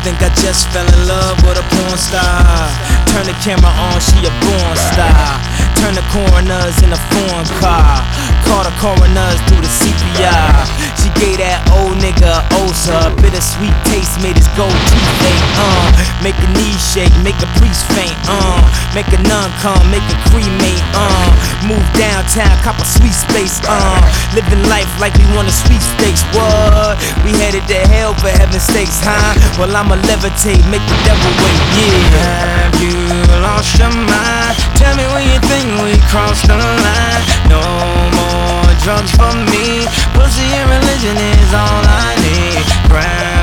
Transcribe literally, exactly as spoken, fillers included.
think I just fell in love with a porn star. Turn the camera on, she a born star. Turn the coroners in a foreign car. Call the coroners through the C P R. She gave that old nigga a ulcer. Bittersweet taste made his gold teeth ache. Uh, make a knee shake, make a priest faint. Uh, make a nun come, make a cremate. Uh, move downtown, cop a sweet space. Uh, living life like we won a sweepstakes. What? We headed to hell for heaven's sakes, huh? Well, I'ma levitate, make the devil wait. Yeah. Have you lost your mind? Tell me when you think we crossed the line. No more drugs for me. Pussy and religion is all I need. Grab